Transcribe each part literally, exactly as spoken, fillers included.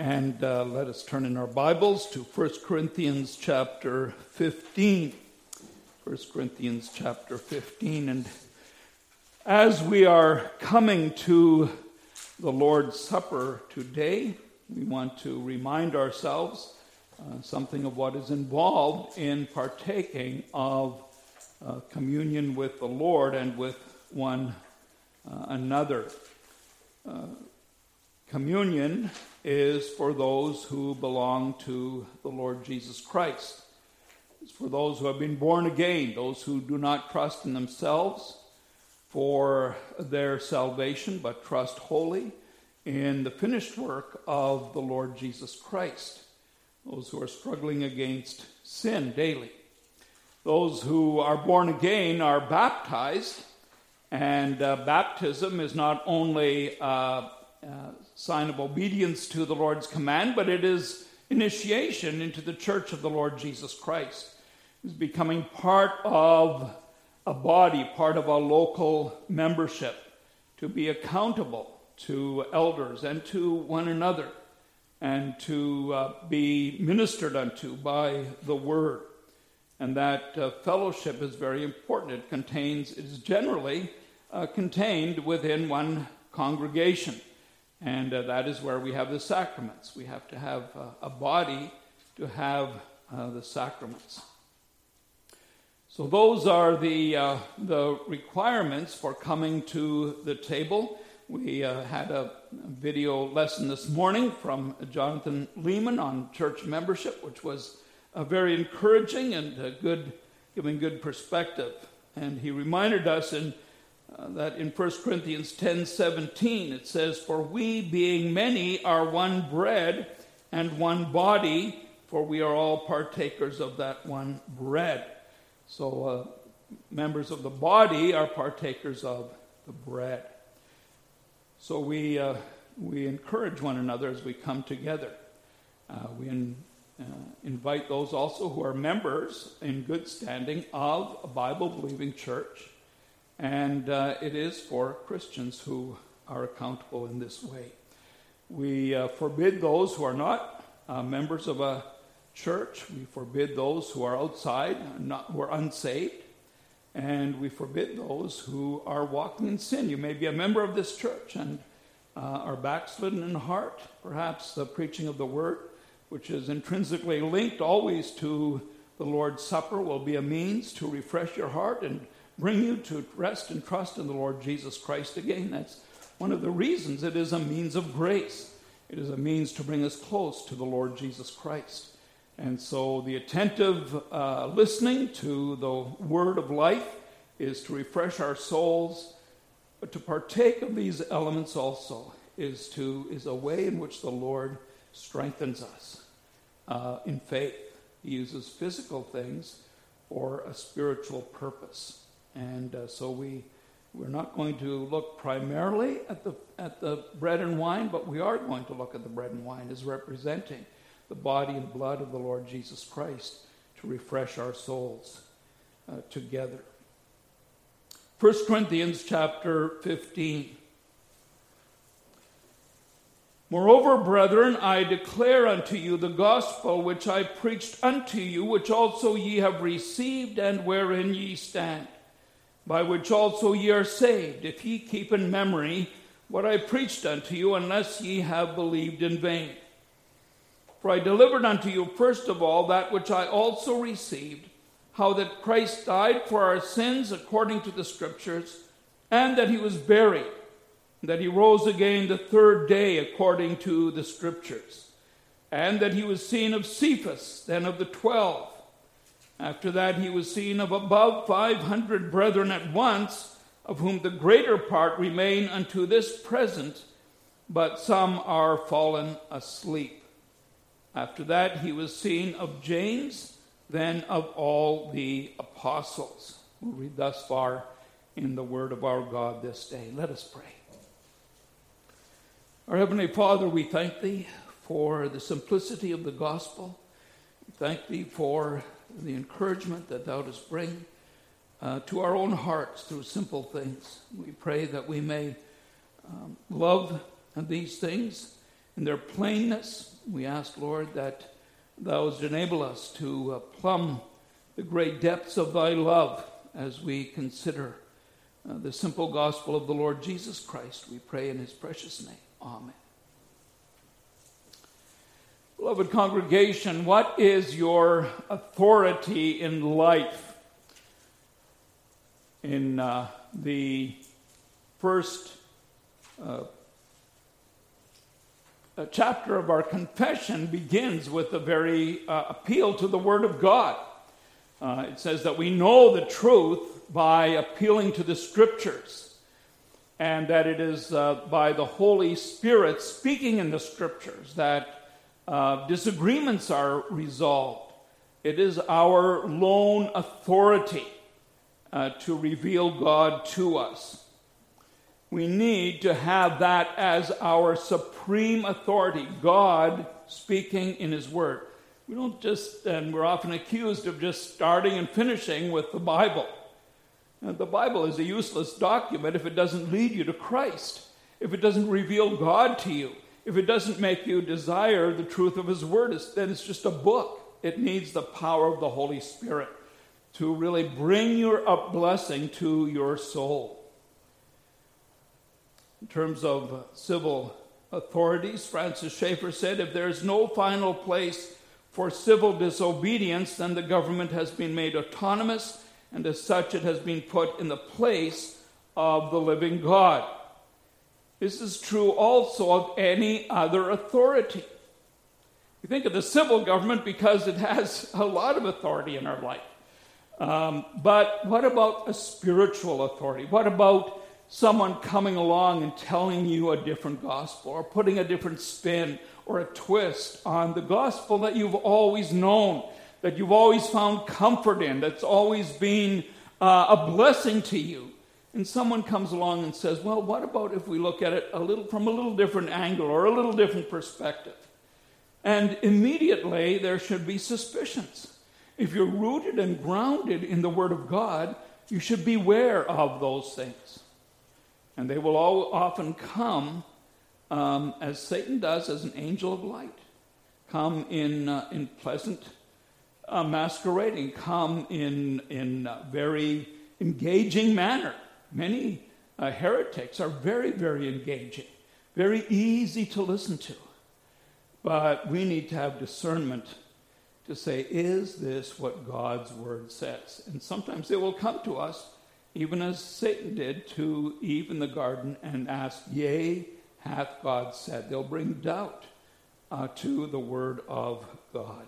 And uh, let us turn in our Bibles to First Corinthians chapter fifteen. First Corinthians chapter fifteen. And as we are coming to the Lord's Supper today, we want to remind ourselves uh, something of what is involved in partaking of uh, communion with the Lord and with one uh, another. Uh, communion is for those who belong to the Lord Jesus Christ. It's for those who have been born again, those who do not trust in themselves for their salvation, but trust wholly in the finished work of the Lord Jesus Christ. Those who are struggling against sin daily. Those who are born again are baptized, and uh, baptism is not only uh, Uh, sign of obedience to the Lord's command, but it is initiation into the church of the Lord Jesus Christ. It's becoming part of a body, part of a local membership, to be accountable to elders and to one another, and to uh, be ministered unto by the Word. And that uh, fellowship is very important. It contains, it is generally uh, contained within one congregation. And uh, that is where we have the sacraments. We have to have uh, a body to have uh, the sacraments. So those are the uh, the requirements for coming to the table. We uh, had a video lesson this morning from Jonathan Lehman on church membership, which was uh, very encouraging and uh, good, giving good perspective. And he reminded us in Uh, that in First Corinthians ten seventeen it says, "For we, being many, are one bread and one body, for we are all partakers of that one bread." So uh, members of the body are partakers of the bread. So we uh, we encourage one another as we come together. Uh, we in, uh, invite those also who are members in good standing of a Bible-believing church. And uh, it is for Christians who are accountable in this way. We uh, forbid those who are not uh, members of a church. We forbid those who are outside, not, who are unsaved. And we forbid those who are walking in sin. You may be a member of this church and uh, are backslidden in heart. Perhaps the preaching of the Word, which is intrinsically linked always to the Lord's Supper, will be a means to refresh your heart and bring you to rest and trust in the Lord Jesus Christ again. That's one of the reasons it is a means of grace. It is a means to bring us close to the Lord Jesus Christ. And so the attentive uh, listening to the word of life is to refresh our souls, but to partake of these elements also is to is a way in which the Lord strengthens us uh, in faith. He uses physical things for a spiritual purpose. And uh, so we, we're not going to look primarily at the at the bread and wine, but we are going to look at the bread and wine as representing the body and blood of the Lord Jesus Christ to refresh our souls uh, together. First Corinthians chapter fifteen. "Moreover, brethren, I declare unto you the gospel which I preached unto you, which also ye have received, and wherein ye stand, by which also ye are saved, if ye keep in memory what I preached unto you, unless ye have believed in vain. For I delivered unto you first of all that which I also received, how that Christ died for our sins according to the Scriptures, and that he was buried, and that he rose again the third day according to the Scriptures, and that he was seen of Cephas, then of the twelve. After that he was seen of above five hundred brethren at once, of whom the greater part remain unto this present, but some are fallen asleep. After that he was seen of James, then of all the apostles." We'll read thus far in the word of our God this day. Let us pray. Our Heavenly Father, we thank Thee for the simplicity of the gospel. We thank Thee for the encouragement that Thou dost bring uh, to our own hearts through simple things. We pray that we may um, love these things in their plainness. We ask, Lord, that thou would enable us to uh, plumb the great depths of thy love as we consider uh, the simple gospel of the Lord Jesus Christ. We pray in his precious name. Amen. Beloved congregation, what is your authority in life? In uh, the first uh, chapter of our confession begins with a very uh, appeal to the Word of God. Uh, it says that we know the truth by appealing to the Scriptures, and that it is uh, by the Holy Spirit speaking in the Scriptures that Uh, disagreements are resolved. It is our lone authority uh, to reveal God to us. We need to have that as our supreme authority, God speaking in his word. We don't just, and we're often accused of just starting and finishing with the Bible. Now, the Bible is a useless document if it doesn't lead you to Christ, if it doesn't reveal God to you. If it doesn't make you desire the truth of his word, then it's just a book. It needs the power of the Holy Spirit to really bring your up blessing to your soul. In terms of civil authorities, Francis Schaeffer said, if there is no final place for civil disobedience, then the government has been made autonomous, and as such it has been put in the place of the living God. This is true also of any other authority. We think of the civil government because it has a lot of authority in our life. Um, but what about a spiritual authority? What about someone coming along and telling you a different gospel, or putting a different spin or a twist on the gospel that you've always known, that you've always found comfort in, that's always been uh, a blessing to you? And someone comes along and says, well, what about if we look at it a little from a little different angle or a little different perspective? And immediately there should be suspicions. If you're rooted and grounded in the Word of God, you should beware of those things. And they will all often come, um, as Satan does, as an angel of light. Come in uh, in pleasant uh, masquerading. Come in, in uh, very engaging manner. Many uh, heretics are very, very engaging, very easy to listen to. But we need to have discernment to say, is this what God's word says? And sometimes they will come to us, even as Satan did to Eve in the garden, and ask, yea, hath God said? They'll bring doubt uh, to the word of God.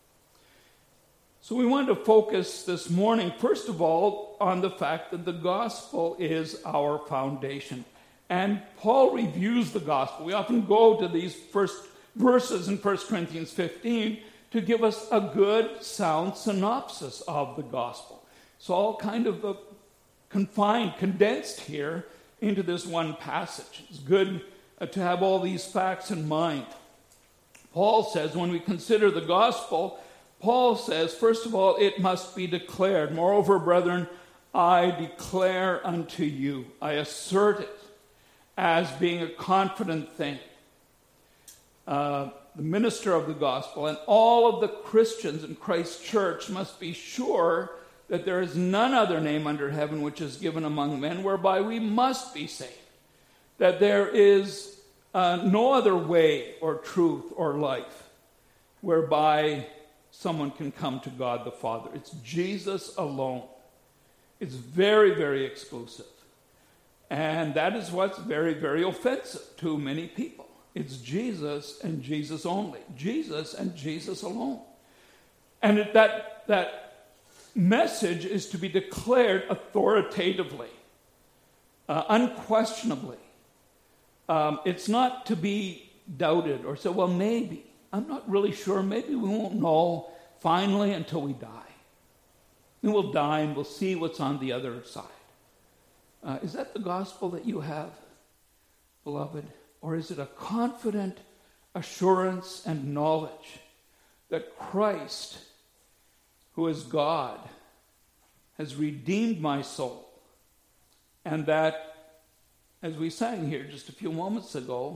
So we want to focus this morning, first of all, on the fact that the gospel is our foundation. And Paul reviews the gospel. We often go to these first verses in First Corinthians fifteen to give us a good, sound synopsis of the gospel. It's all kind of uh, confined, condensed here into this one passage. It's good uh, to have all these facts in mind. Paul says when we consider the gospel, Paul says, first of all, it must be declared. Moreover, brethren, I declare unto you, I assert it as being a confident thing. Uh, the minister of the gospel and all of the Christians in Christ's church must be sure that there is none other name under heaven which is given among men whereby we must be saved. That there is uh, no other way or truth or life whereby someone can come to God the Father. It's Jesus alone. It's very, very exclusive. And that is what's very, very offensive to many people. It's Jesus and Jesus only. Jesus and Jesus alone. And it, that, that message is to be declared authoritatively, uh, unquestionably. Um, it's not to be doubted or say, well, maybe. I'm not really sure. Maybe we won't know finally until we die. And we'll die and we'll see what's on the other side. Uh, is that the gospel that you have, beloved? Or is it a confident assurance and knowledge that Christ, who is God, has redeemed my soul, and that, as we sang here just a few moments ago,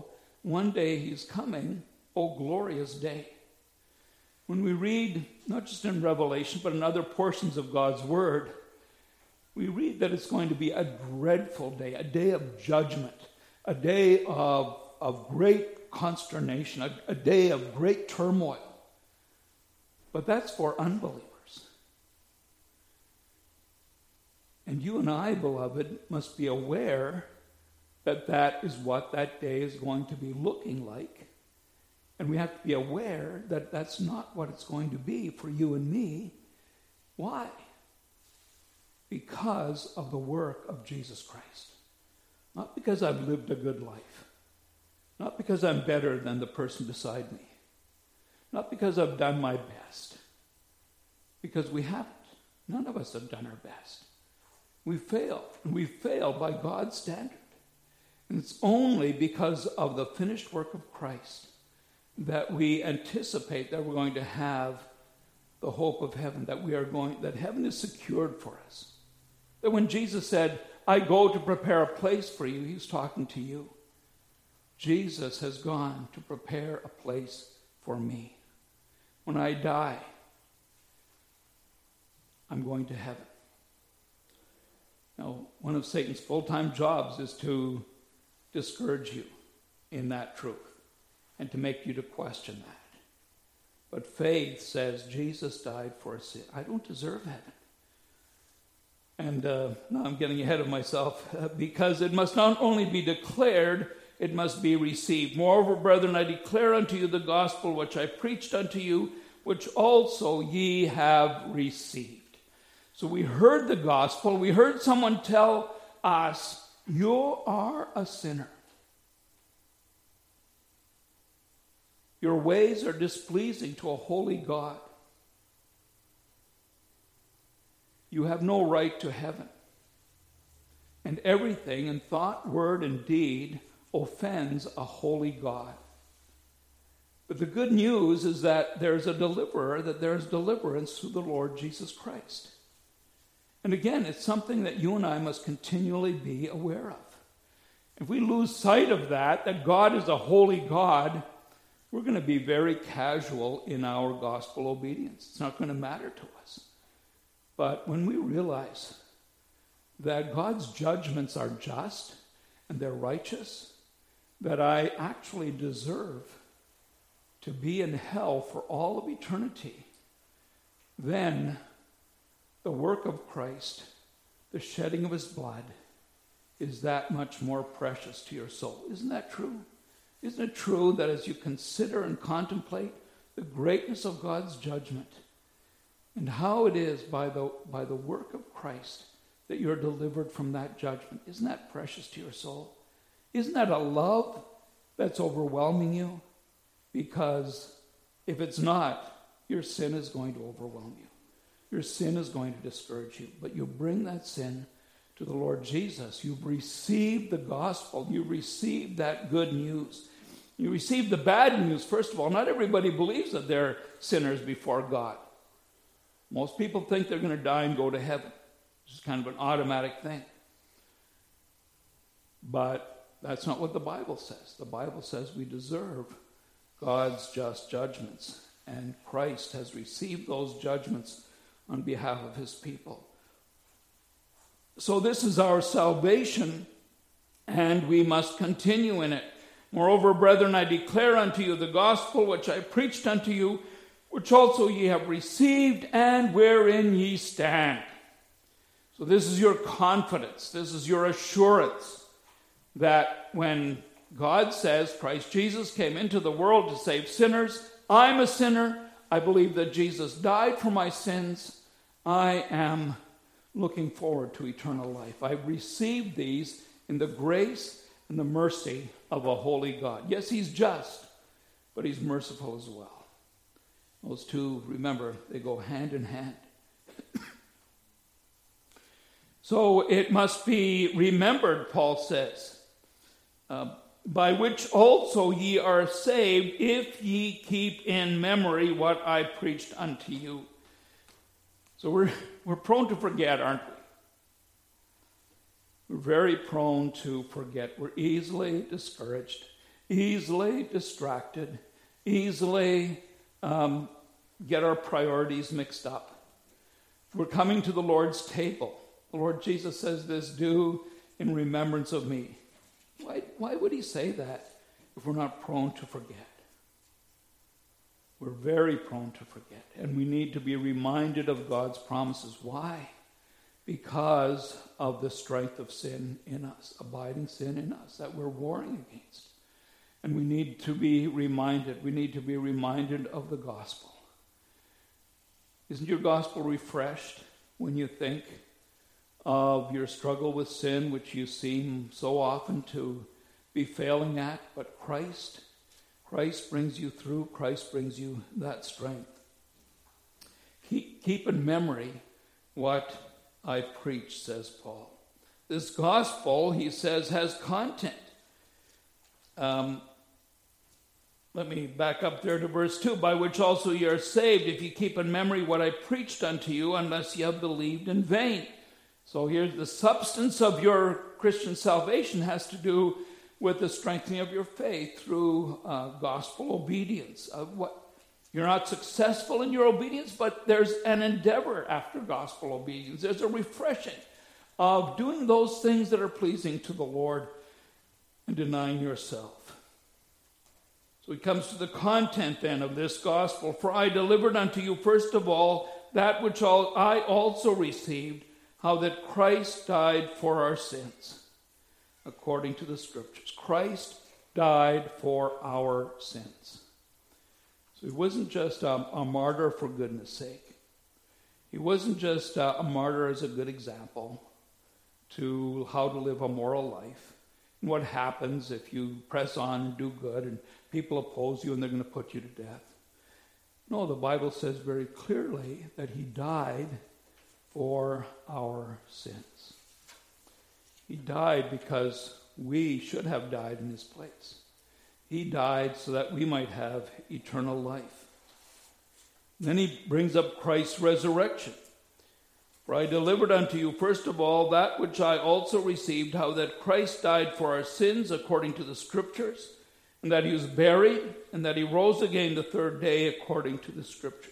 one day he's coming, oh glorious day. When we read, not just in Revelation, but in other portions of God's word, we read that it's going to be a dreadful day, a day of judgment, a day of, of great consternation, a, a day of great turmoil. But that's for unbelievers. And you and I, beloved, must be aware that that is what that day is going to be looking like. And we have to be aware that that's not what it's going to be for you and me. Why? Because of the work of Jesus Christ. Not because I've lived a good life. Not because I'm better than the person beside me. Not because I've done my best. Because we haven't. None of us have done our best. We failed. And we failed by God's standard. And it's only because of the finished work of Christ that we anticipate that we're going to have the hope of heaven, that we are going, that heaven is secured for us. That when Jesus said, I go to prepare a place for you, he's talking to you. Jesus has gone to prepare a place for me. When I die, I'm going to heaven. Now, one of Satan's full-time jobs is to discourage you in that truth and to make you to question that. But faith says Jesus died for a sin. I don't deserve heaven. And uh, now I'm getting ahead of myself uh, because it must not only be declared, it must be received. Moreover, brethren, I declare unto you the gospel which I preached unto you, which also ye have received. So we heard the gospel. We heard someone tell us, you are a sinner. Your ways are displeasing to a holy God. You have no right to heaven. And everything in thought, word, and deed offends a holy God. But the good news is that there's a deliverer, that there's deliverance through the Lord Jesus Christ. And again, it's something that you and I must continually be aware of. If we lose sight of that, that God is a holy God, we're going to be very casual in our gospel obedience. It's not going to matter to us. But when we realize that God's judgments are just and they're righteous, that I actually deserve to be in hell for all of eternity, then the work of Christ, the shedding of his blood, is that much more precious to your soul. Isn't that true? Isn't it true that as you consider and contemplate the greatness of God's judgment and how it is by the, by the work of Christ that you're delivered from that judgment, isn't that precious to your soul? Isn't that a love that's overwhelming you? Because if it's not, your sin is going to overwhelm you. Your sin is going to discourage you. But you bring that sin to the Lord Jesus. You've received the gospel. You received that good news. You received the bad news, first of all. Not everybody believes that they're sinners before God. Most people think they're going to die and go to heaven. It's kind of an automatic thing. But that's not what the Bible says. The Bible says we deserve God's just judgments. And Christ has received those judgments on behalf of his people. So this is our salvation, and we must continue in it. Moreover, brethren, I declare unto you the gospel which I preached unto you, which also ye have received, and wherein ye stand. So this is your confidence, this is your assurance that when God says Christ Jesus came into the world to save sinners, I'm a sinner, I believe that Jesus died for my sins, I am looking forward to eternal life. I received these in the grace and the mercy of a holy God. Yes, he's just, but he's merciful as well. Those two, remember, they go hand in hand. So it must be remembered, Paul says, uh, by which also ye are saved, if ye keep in memory what I preached unto you. So we're we're prone to forget, aren't we? We're very prone to forget. We're easily discouraged. easily distracted, easily um, get our priorities mixed up. We're coming to the Lord's table. The Lord Jesus says this, do in remembrance of me. Why, why would he say that if we're not prone to forget? We're very prone to forget, and we need to be reminded of God's promises. Why? Because of the strength of sin in us, abiding sin in us, that we're warring against. And we need to be reminded, we need to be reminded of the gospel. Isn't your gospel refreshed when you think of your struggle with sin, which you seem so often to be failing at, but Christ, Christ brings you through, Christ brings you that strength. Keep, keep in memory what I preach, says Paul. This gospel, he says, has content. Um, let me back up there to verse two. By which also ye are saved, if you keep in memory what I preached unto you, unless ye have believed in vain. So here's the substance of your Christian salvation has to do with the strengthening of your faith through uh, gospel obedience. Of what You're not successful in your obedience, but there's an endeavor after gospel obedience. There's a refreshing of doing those things that are pleasing to the Lord and denying yourself. So he comes to the content then of this gospel. For I delivered unto you first of all that which I also received, how that Christ died for our sins, according to the Scriptures. Christ died for our sins. So he wasn't just a, a martyr for goodness sake. He wasn't just a, a martyr as a good example to how to live a moral life and what happens if you press on and do good and people oppose you and they're going to put you to death. No, the Bible says very clearly that he died for our sins. He died because we should have died in his place. He died so that we might have eternal life. Then he brings up Christ's resurrection. For I delivered unto you first of all that which I also received, how that Christ died for our sins according to the Scriptures, and that he was buried, and that he rose again the third day according to the Scriptures.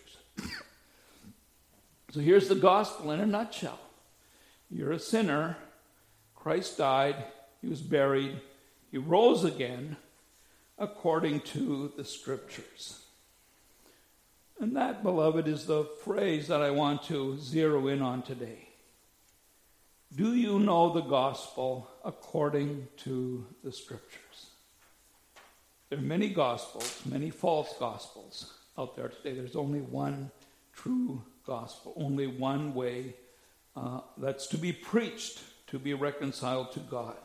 So here's the gospel in a nutshell. You're a sinner. Christ died. He was buried. He rose again according to the Scriptures. And that, beloved, is the phrase that I want to zero in on today. Do you know the gospel according to the Scriptures? There are many gospels, many false gospels out there today. There's only one true gospel, only one way uh, that's to be preached to be reconciled to God.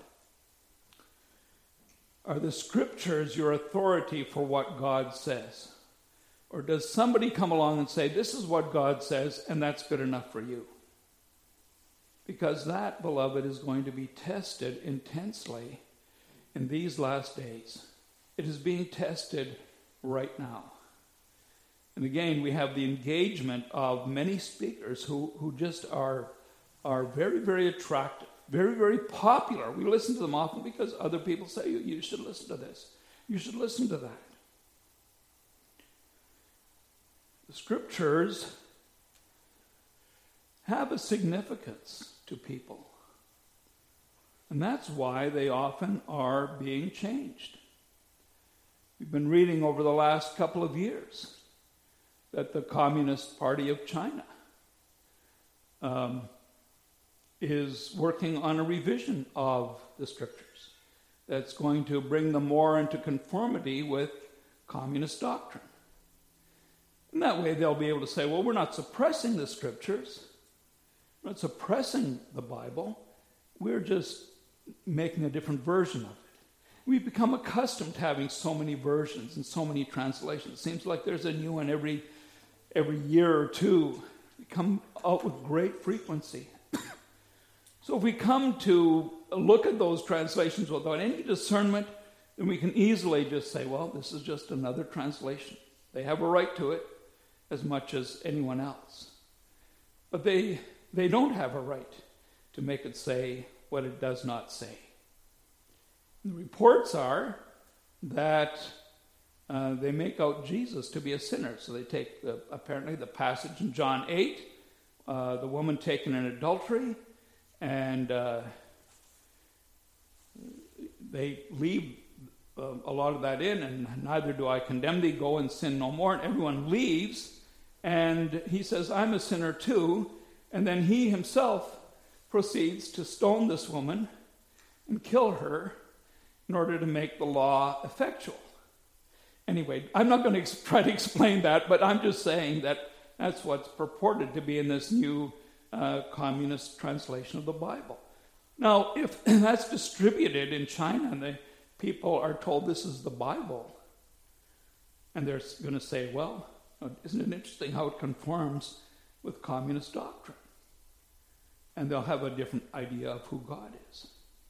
Are the Scriptures your authority for what God says? Or does somebody come along and say, this is what God says, and that's good enough for you? Because that, beloved, is going to be tested intensely in these last days. It is being tested right now. And again, we have the engagement of many speakers who, who just are, are very, very attractive, very, very popular. We listen to them often because other people say, you, you should listen to this. You should listen to that. The Scriptures have a significance to people. And that's why they often are being changed. We've been reading over the last couple of years that the Communist Party of China um, is working on a revision of the Scriptures that's going to bring them more into conformity with communist doctrine. And that way they'll be able to say, well, we're not suppressing the Scriptures. We're not suppressing the Bible. We're just making a different version of it. We've become accustomed to having so many versions and so many translations. It seems like there's a new one every, every year or two. We come out with great frequency. So if we come to look at those translations without any discernment, then we can easily just say, well, this is just another translation. They have a right to it as much as anyone else. But they they don't have a right to make it say what it does not say. The reports are that uh, they make out Jesus to be a sinner. So they take, the, apparently, the passage in John eight, uh, the woman taken in adultery, and uh, they leave uh, a lot of that in, and neither do I condemn thee, go and sin no more. And everyone leaves, and he says, I'm a sinner too. And then he himself proceeds to stone this woman and kill her in order to make the law effectual. Anyway, I'm not going to ex- try to explain that, but I'm just saying that that's what's purported to be in this new uh, communist translation of the Bible. Now, if that's distributed in China and the people are told this is the Bible, and they're going to say, well, isn't it interesting how it conforms with communist doctrine? And they'll have a different idea of who God is.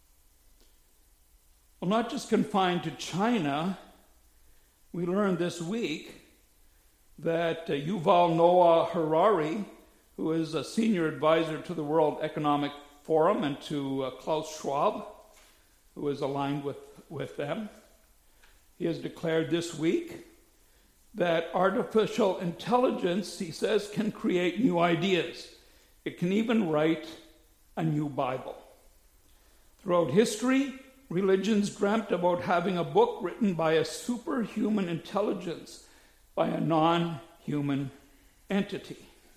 Well, not just confined to China, we learned this week that uh, Yuval Noah Harari, who is a senior advisor to the World Economic Forum and to uh, Klaus Schwab, who is aligned with, with them, he has declared this week that artificial intelligence, he says, can create new ideas. It can even write a new Bible. Throughout history, religions dreamt about having a book written by a superhuman intelligence, by a non-human entity.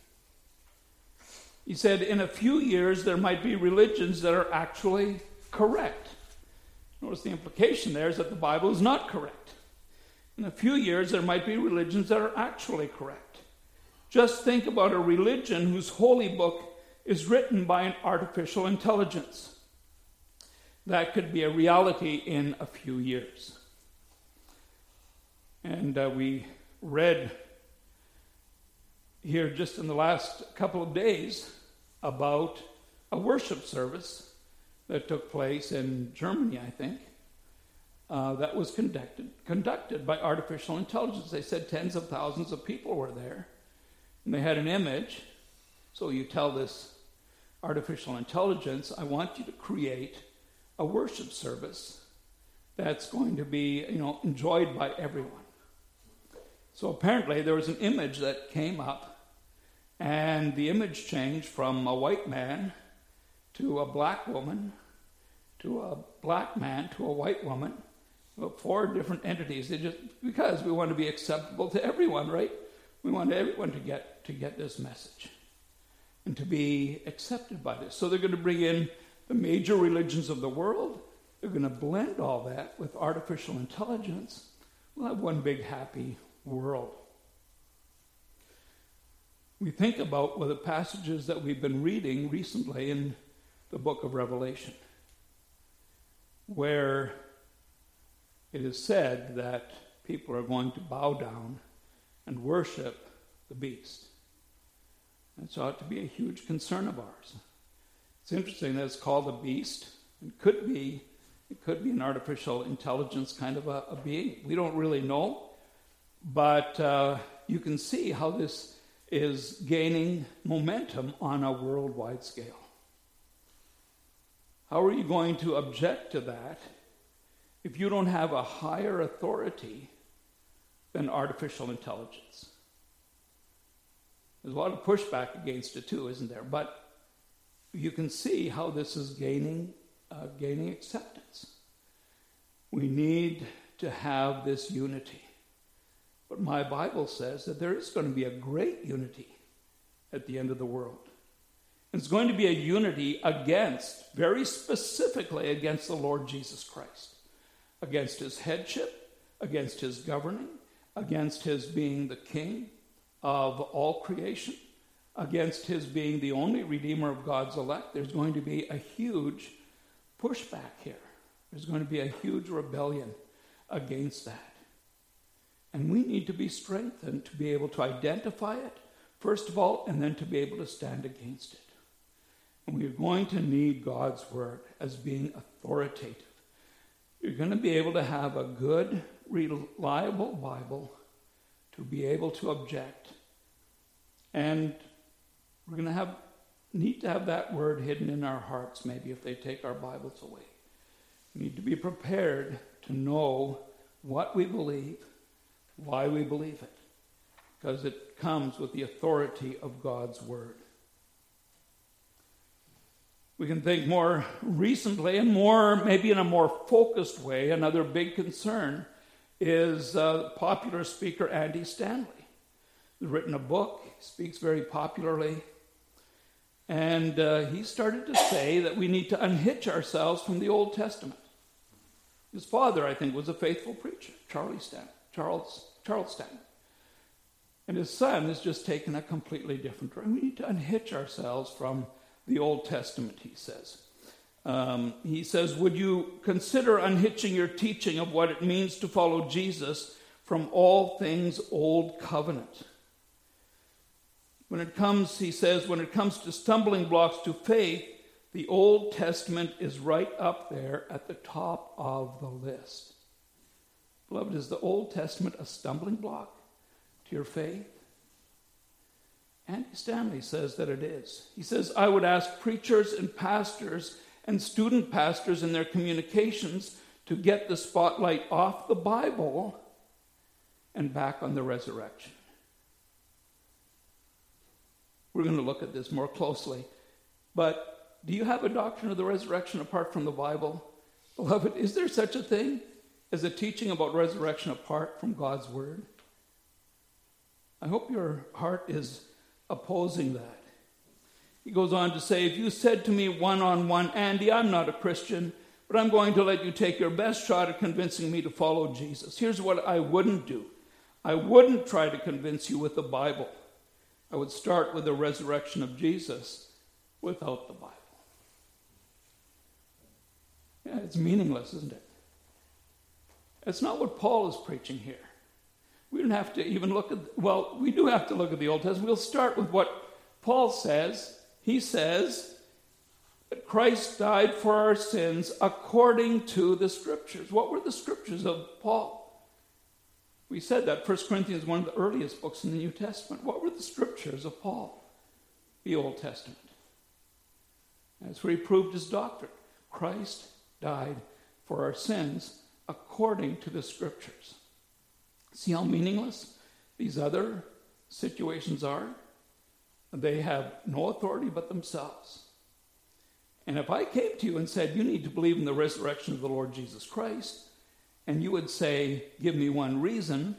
He said, in a few years, there might be religions that are actually correct. Notice the implication there is that the Bible is not correct. In a few years, there might be religions that are actually correct. Just think about a religion whose holy book is written by an artificial intelligence. That could be a reality in a few years. And uh, we read here just in the last couple of days about a worship service that took place in Germany, I think, uh, that was conducted, conducted by artificial intelligence. They said tens of thousands of people were there, and they had an image. So you tell this artificial intelligence, I want you to create a worship service that's going to be, you know, enjoyed by everyone. So apparently there was an image that came up, and the image changed from a white man to a black woman to a black man to a white woman. Well, four different entities. They just because we want to be acceptable to everyone, right? We want everyone to get to get this message and to be accepted by this. So they're going to bring in the major religions of the world. They're going to blend all that with artificial intelligence. We'll have one big happy world. We think about well, the passages that we've been reading recently in the book of Revelation, where it is said that people are going to bow down and worship the beast. That ought to be a huge concern of ours. It's interesting that it's called a beast. It could be, it could be an artificial intelligence kind of a, a being. We don't really know, but uh, you can see how this is gaining momentum on a worldwide scale. How are you going to object to that if you don't have a higher authority than artificial intelligence? There's a lot of pushback against it too, isn't there? But you can see how this is gaining, uh, gaining acceptance. We need to have this unity. But my Bible says that there is going to be a great unity at the end of the world. It's going to be a unity against, very specifically against the Lord Jesus Christ, against his headship, against his governing, against his being the king of all creation, against his being the only redeemer of God's elect. There's going to be a huge pushback here. There's going to be a huge rebellion against that. And we need to be strengthened to be able to identify it, first of all, and then to be able to stand against it. And we're going to need God's word as being authoritative. You're going to be able to have a good, reliable Bible to be able to object. And we're going to have need to have that word hidden in our hearts, maybe if they take our Bibles away. We need to be prepared to know what we believe, why we believe it, because it comes with the authority of God's word. We can think more recently and more, maybe in a more focused way. Another big concern is uh, popular speaker Andy Stanley. He's written a book, speaks very popularly, and uh, he started to say that we need to unhitch ourselves from the Old Testament. His father, I think, was a faithful preacher, Charlie Stanley, Charles Charles Stanley. And his son has just taken a completely different direction. We need to unhitch ourselves from the Old Testament, he says. Um, he says, would you consider unhitching your teaching of what it means to follow Jesus from all things Old Covenant? When it comes, he says, when it comes to stumbling blocks to faith, the Old Testament is right up there at the top of the list. Beloved, is the Old Testament a stumbling block to your faith? Andy Stanley says that it is. He says, I would ask preachers and pastors and student pastors in their communications to get the spotlight off the Bible and back on the resurrection. We're going to look at this more closely. But do you have a doctrine of the resurrection apart from the Bible? Beloved, is there such a thing as a teaching about resurrection apart from God's word? I hope your heart is opposing that. He goes on to say, if you said to me one-on-one, Andy, I'm not a Christian, but I'm going to let you take your best shot at convincing me to follow Jesus. Here's what I wouldn't do. I wouldn't try to convince you with the Bible. I would start with the resurrection of Jesus without the Bible. Yeah, it's meaningless, isn't it? It's not what Paul is preaching here. We don't have to even look at, well, we do have to look at the Old Testament. We'll start with what Paul says. He says that Christ died for our sins according to the Scriptures. What were the Scriptures of Paul? We said that First Corinthians is one of the earliest books in the New Testament. What were the Scriptures of Paul? The Old Testament. That's where he proved his doctrine. Christ died for our sins according to the Scriptures. See how meaningless these other situations are? They have no authority but themselves. And if I came to you and said, you need to believe in the resurrection of the Lord Jesus Christ, and you would say, give me one reason,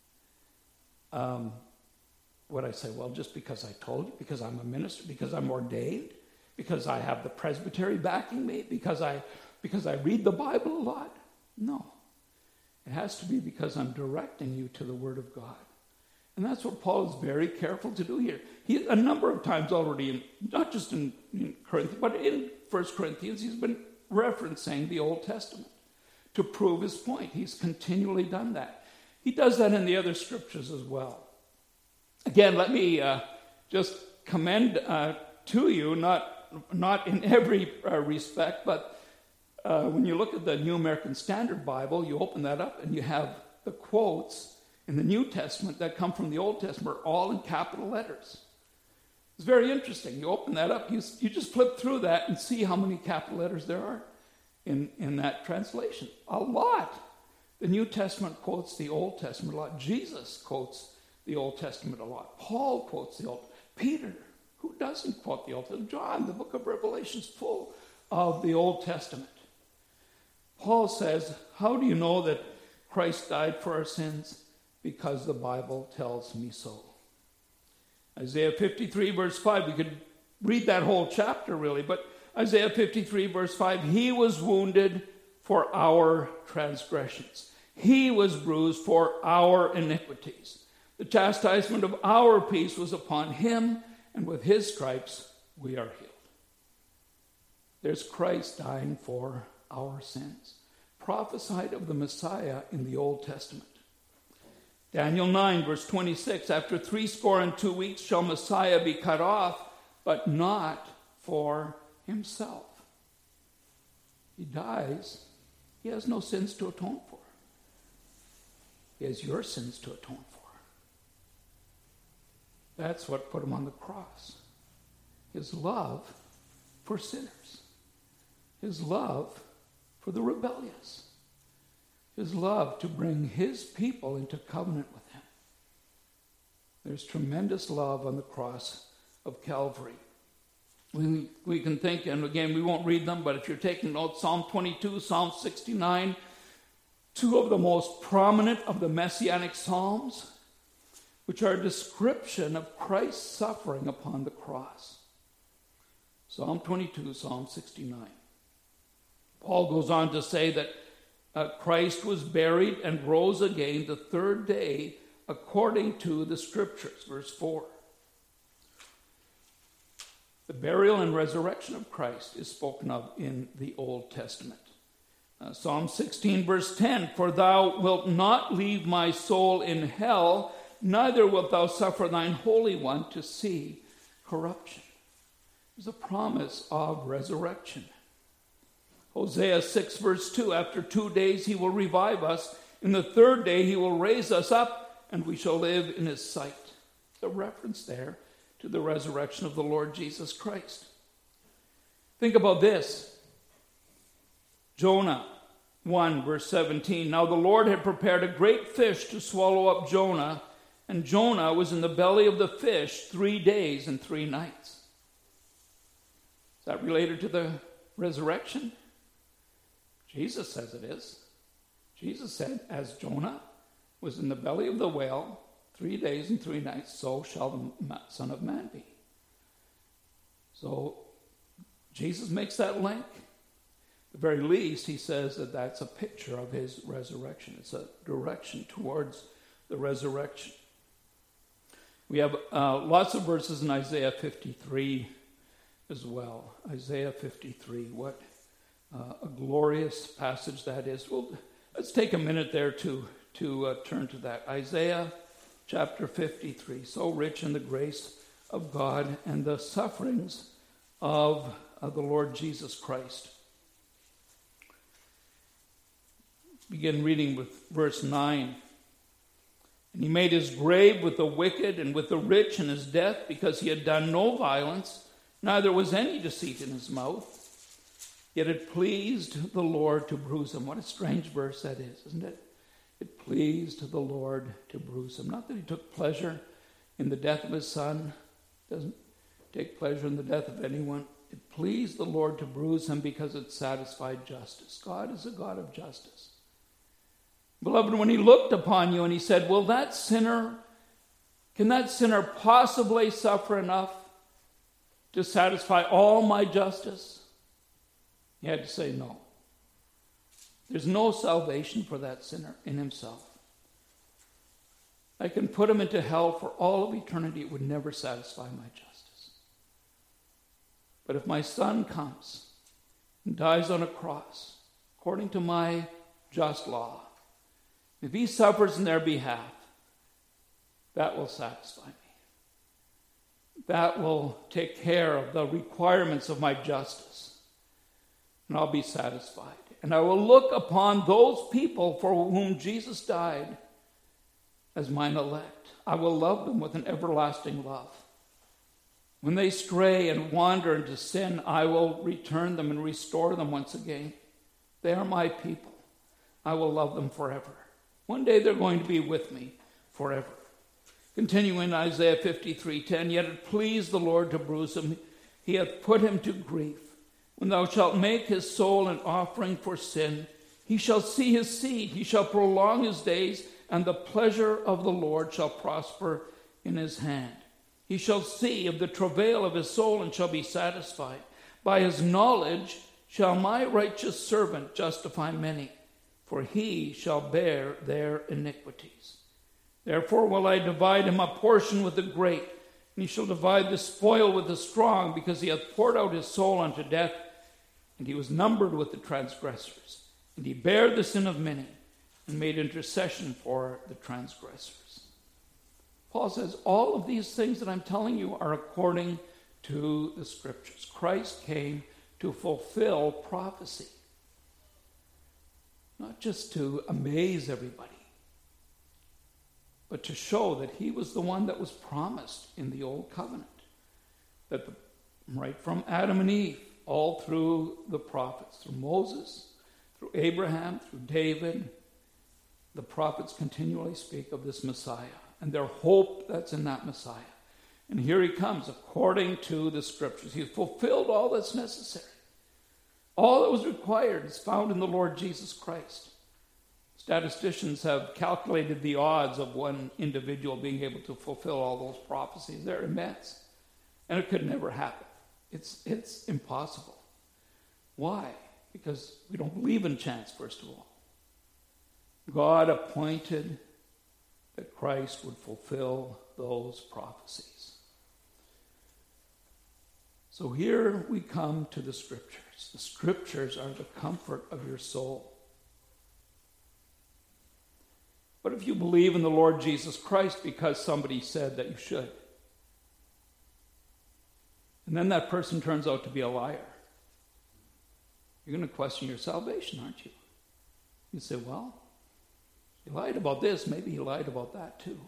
um, would I say, well, just because I told you, because I'm a minister, because I'm ordained, because I have the presbytery backing me, because I, because I read the Bible a lot? No. It has to be because I'm directing you to the Word of God. And that's what Paul is very careful to do here. He, a number of times already, in, not just in, in Corinthians, but in First Corinthians, he's been referencing the Old Testament to prove his point. He's continually done that. He does that in the other scriptures as well. Again, let me uh, just commend uh, to you, not, not in every uh, respect, but uh, when you look at the New American Standard Bible, you open that up and you have the quotes in the New Testament that come from the Old Testament are all in capital letters. It's very interesting. You open that up, you, you just flip through that and see how many capital letters there are in, in that translation. A lot. The New Testament quotes the Old Testament a lot. Jesus quotes the Old Testament a lot. Paul quotes the Old Testament. Peter, who doesn't quote the Old Testament? John, the book of Revelation is full of the Old Testament. Paul says, how do you know that Christ died for our sins? Because the Bible tells me so. Isaiah fifty-three, verse five, we could read that whole chapter really, but Isaiah fifty-three, verse five, he was wounded for our transgressions. He was bruised for our iniquities. The chastisement of our peace was upon him, and with his stripes we are healed. There's Christ dying for our sins, prophesied of the Messiah in the Old Testament. Daniel nine, verse twenty-six, after three score and two weeks shall Messiah be cut off, but not for himself. He dies. He has no sins to atone for. He has your sins to atone for. That's what put him on the cross. His love for sinners. His love for the rebellious. his love to bring his people into covenant with him. There's tremendous love on the cross of Calvary. We, we can think, and again, we won't read them, but if you're taking notes, Psalm twenty-two, Psalm sixty-nine, two of the most prominent of the Messianic Psalms, which are a description of Christ's suffering upon the cross. Psalm twenty-two, Psalm sixty-nine. Paul goes on to say that uh, Christ was buried and rose again the third day according to the Scriptures, verse four. The burial and resurrection of Christ is spoken of in the Old Testament. Uh, Psalm sixteen, verse ten, for thou wilt not leave my soul in hell, neither wilt thou suffer thine Holy One to see corruption. There's a promise of resurrection. Hosea six, verse two, after two days he will revive us. In the third day he will raise us up, and we shall live in his sight. There's a reference there to the resurrection of the Lord Jesus Christ. Think about this. Jonah one, verse seventeen. Now the Lord had prepared a great fish to swallow up Jonah, and Jonah was in the belly of the fish three days and three nights. Is that related to the resurrection? Jesus says it is. Jesus said, as Jonah was in the belly of the whale three days and three nights, so shall the Son of Man be. So Jesus makes that link. At the very least, he says that that's a picture of his resurrection. It's a direction towards the resurrection. We have uh, lots of verses in Isaiah fifty-three as well. Isaiah fifty-three, what uh, a glorious passage that is. Well, let's take a minute there to, to uh, turn to that. Isaiah chapter fifty-three, so rich in the grace of God and the sufferings of, of the Lord Jesus Christ. Begin reading with verse nine. And he made his grave with the wicked and with the rich in his death, because he had done no violence, neither was any deceit in his mouth. Yet it pleased the Lord to bruise him. What a strange verse that is, isn't it? It pleased the Lord to bruise him. Not that he took pleasure in the death of his son. Doesn't take pleasure in the death of anyone. It pleased the Lord to bruise him because it satisfied justice. God is a God of justice. Beloved, when he looked upon you and he said, will that sinner, can that sinner possibly suffer enough to satisfy all my justice? He had to say no. There's no salvation for that sinner in himself. I can put him into hell for all of eternity. It would never satisfy my justice. But if my son comes and dies on a cross, according to my just law, if he suffers in their behalf, that will satisfy me. That will take care of the requirements of my justice. And I'll be satisfied. And I will look upon those people for whom Jesus died as mine elect. I will love them with an everlasting love. When they stray and wander into sin, I will return them and restore them once again. They are my people. I will love them forever. One day they're going to be with me forever. Continuing Isaiah fifty-three ten, yet it pleased the Lord to bruise him. He hath put him to grief. When thou shalt make his soul an offering for sin, he shall see his seed. He shall prolong his days, and the pleasure of the Lord shall prosper in his hand. He shall see of the travail of his soul and shall be satisfied. By his knowledge shall my righteous servant justify many, for he shall bear their iniquities. Therefore will I divide him a portion with the great, and he shall divide the spoil with the strong, because he hath poured out his soul unto death, and he was numbered with the transgressors. And he bare the sin of many, and made intercession for the transgressors. Paul says, all of these things that I'm telling you are according to the Scriptures. Christ came to fulfill prophecy. Not just to amaze everybody, but to show that he was the one that was promised in the Old Covenant. That the, right from Adam and Eve, all through the prophets, through Moses, through Abraham, through David, the prophets continually speak of this Messiah and their hope that's in that Messiah. And here he comes, according to the scriptures. He's fulfilled all that's necessary. All that was required is found in the Lord Jesus Christ. Statisticians have calculated the odds of one individual being able to fulfill all those prophecies. They're immense. And it could never happen. It's, it's impossible. Why? Because we don't believe in chance, first of all. God appointed that Christ would fulfill those prophecies. So here we come to the scriptures. The scriptures are the comfort of your soul. What if you believe in the Lord Jesus Christ because somebody said that you should? And then that person turns out to be a liar. You're going to question your salvation, aren't you? You say, well, he lied about this, maybe he lied about that too.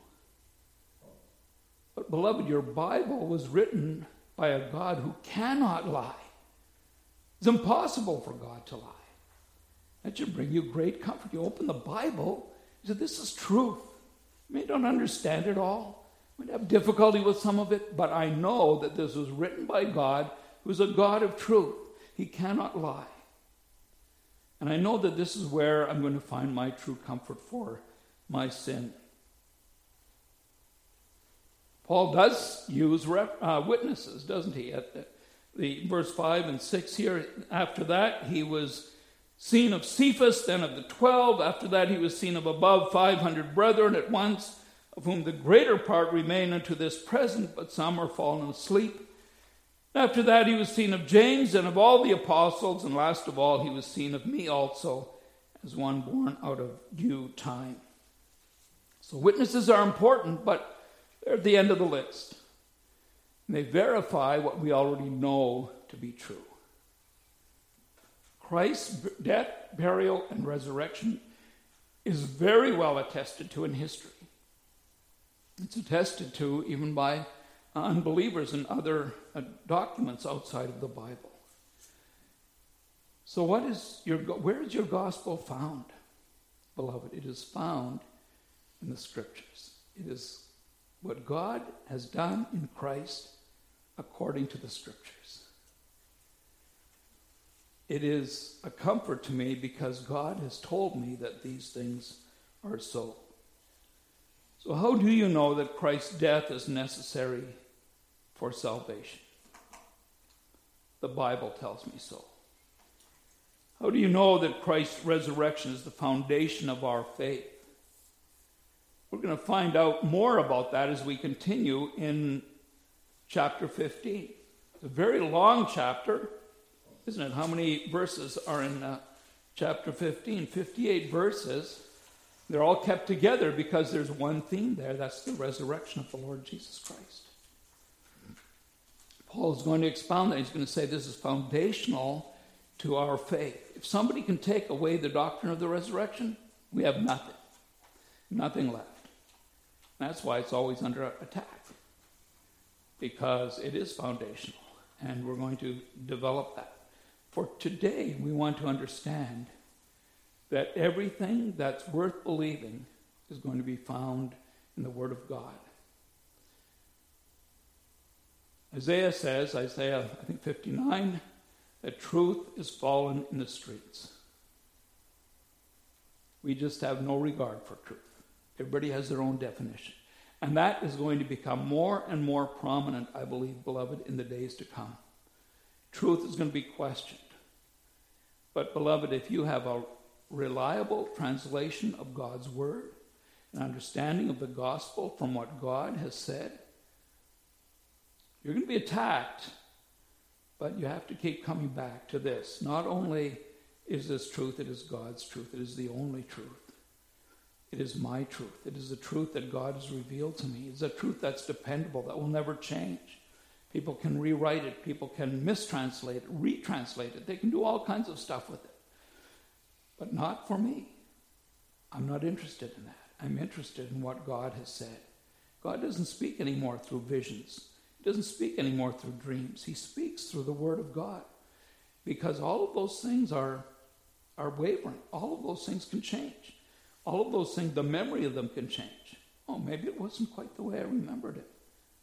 But beloved, your Bible was written by a God who cannot lie. It's impossible for God to lie. That should bring you great comfort. You open the Bible, you say, this is truth. You may not understand it all. You might have difficulty with some of it, but I know that this was written by God, who's a God of truth. He cannot lie. And I know that this is where I'm going to find my true comfort for my sin. Paul does use rep, uh, witnesses, doesn't he? At the, the verse five and six here. After that, he was seen of Cephas, then of the twelve. After that, he was seen of above five hundred brethren at once, of whom the greater part remain unto this present, but some are fallen asleep. After that, he was seen of James and of all the apostles, and last of all, he was seen of me also, as one born out of due time. So witnesses are important, but they're at the end of the list. And they verify what we already know to be true. Christ's death, burial, and resurrection is very well attested to in history. It's attested to even by unbelievers and other uh, documents outside of the Bible. So what is your, where is your gospel found, beloved? It is found in the scriptures. It is what God has done in Christ according to the scriptures. It is a comfort to me because God has told me that these things are so. So how do you know that Christ's death is necessary for salvation? The Bible tells me so. How do you know that Christ's resurrection is the foundation of our faith? We're going to find out more about that as we continue in chapter fifteen. It's a very long chapter, isn't it? How many verses are in uh, chapter fifteen? fifty-eight verses. They're all kept together because there's one theme there. That's the resurrection of the Lord Jesus Christ. Paul is going to expound that. He's going to say this is foundational to our faith. If somebody can take away the doctrine of the resurrection, we have nothing. Nothing left. That's why it's always under attack. Because it is foundational. And we're going to develop that. For today, we want to understand that everything that's worth believing is going to be found in the Word of God. Isaiah says, Isaiah, I think fifty-nine, that truth is fallen in the streets. We just have no regard for truth. Everybody has their own definition. And that is going to become more and more prominent, I believe, beloved, in the days to come. Truth is going to be questioned. But, beloved, if you have a reliable translation of God's Word, an understanding of the gospel from what God has said, you're going to be attacked, but you have to keep coming back to this. Not only is this truth, it is God's truth. It is the only truth. It is my truth. It is the truth that God has revealed to me. It's a truth that's dependable, that will never change. People can rewrite it. People can mistranslate it, retranslate it. They can do all kinds of stuff with it. But not for me. I'm not interested in that. I'm interested in what God has said. God doesn't speak anymore through visions. He doesn't speak anymore through dreams. He speaks through the Word of God. Because all of those things are, are wavering. All of those things can change. All of those things, the memory of them can change. Oh, maybe it wasn't quite the way I remembered it.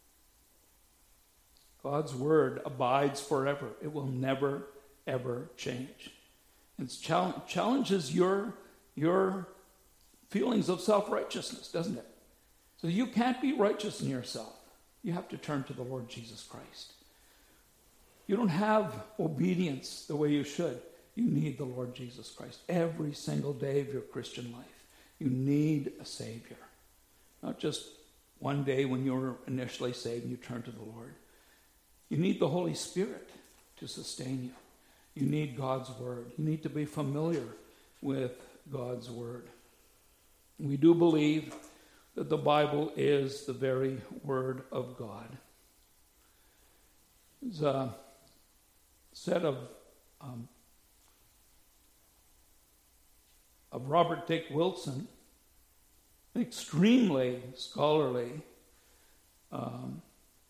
God's word abides forever. It will never, ever change. It challenges your, your feelings of self-righteousness, doesn't it? So you can't be righteous in yourself. You have to turn to the Lord Jesus Christ. You don't have obedience the way you should. You need the Lord Jesus Christ every single day of your Christian life. You need a Savior. Not just one day when you were initially saved and you turn to the Lord. You need the Holy Spirit to sustain you. You need God's word. You need to be familiar with God's word. We do believe that the Bible is the very word of God. There's a set of um, of Robert Dick Wilson, an extremely scholarly, um,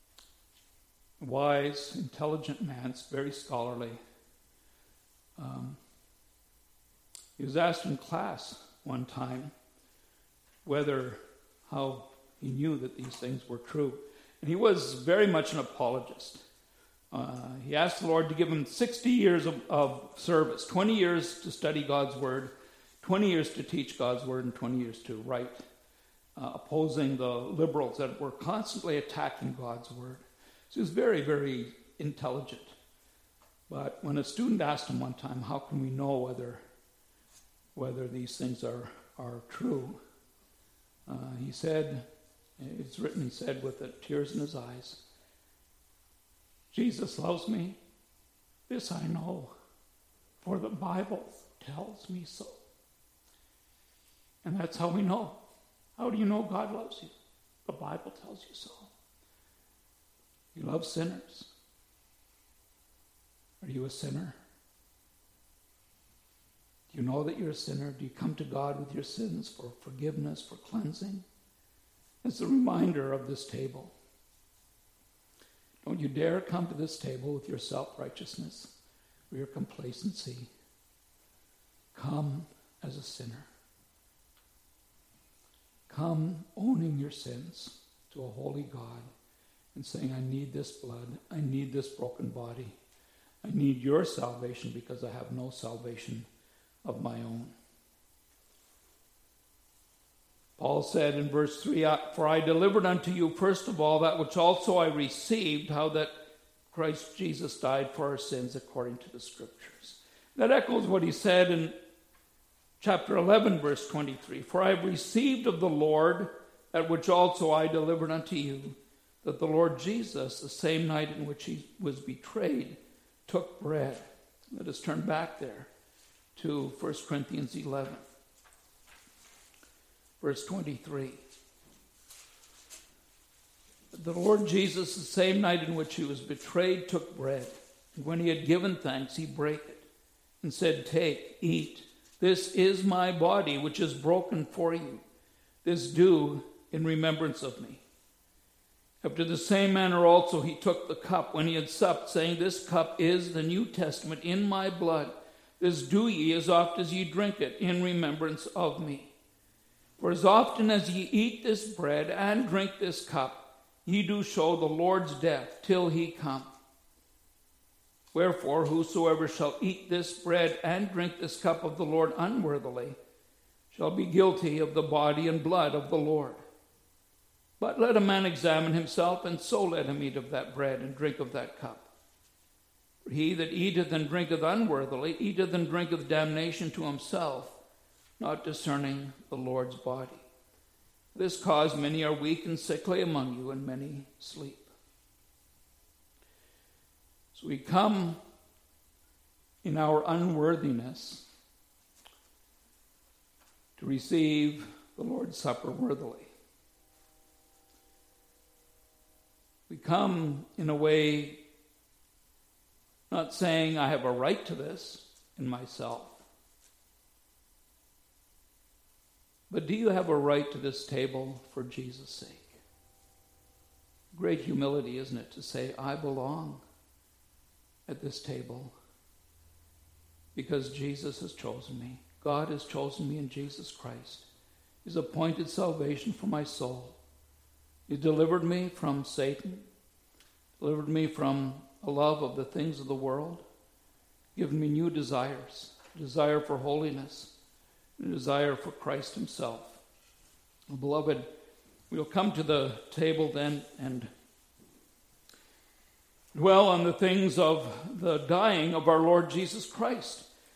wise, intelligent man, very scholarly. Um, he was asked in class one time whether, how he knew that these things were true. And he was very much an apologist. Uh, he asked the Lord to give him sixty years of, of service, twenty years to study God's word, twenty years to teach God's word, and twenty years to write, uh, opposing the liberals that were constantly attacking God's word. So he was very, very intelligent. But when a student asked him one time, how can we know whether whether these things are, are true? Uh, he said, it's written, he said with the tears in his eyes, Jesus loves me, this I know, for the Bible tells me so. And that's how we know. How do you know God loves you? The Bible tells you so. He loves sinners. Are you a sinner? Do you know that you're a sinner? Do you come to God with your sins for forgiveness, for cleansing? It's a reminder of this table. Don't you dare come to this table with your self-righteousness or your complacency. Come as a sinner. Come owning your sins to a holy God and saying, I need this blood. I need this broken body. I need your salvation because I have no salvation of my own. Paul said in verse three, for I delivered unto you first of all that which also I received, how that Christ Jesus died for our sins according to the Scriptures. That echoes what he said in chapter eleven, verse twenty-three. For I have received of the Lord that which also I delivered unto you, that the Lord Jesus, the same night in which he was betrayed, took bread. Let us turn back there to First Corinthians eleven. Verse twenty-three. The Lord Jesus, the same night in which he was betrayed, took bread. And when he had given thanks, he brake it and said, take, eat. This is my body, which is broken for you. This do in remembrance of me. After the same manner also he took the cup when he had supped, saying, this cup is the New Testament in my blood. This do ye as oft as ye drink it in remembrance of me. For as often as ye eat this bread and drink this cup, ye do show the Lord's death till he come. Wherefore, whosoever shall eat this bread and drink this cup of the Lord unworthily shall be guilty of the body and blood of the Lord. But let a man examine himself, and so let him eat of that bread and drink of that cup. For he that eateth and drinketh unworthily eateth and drinketh damnation to himself, not discerning the Lord's body. For this cause many are weak and sickly among you, and many sleep. So we come in our unworthiness to receive the Lord's Supper worthily. We come in a way not saying I have a right to this in myself. But do you have a right to this table for Jesus' sake? Great humility, isn't it, to say, I belong at this table because Jesus has chosen me. God has chosen me in Jesus Christ He's appointed salvation for my soul. He delivered me from Satan, delivered me from a love of the things of the world, given me new desires, a desire for holiness, a desire for Christ himself. Beloved, we'll come to the table then and dwell on the things of the dying of our Lord Jesus Christ.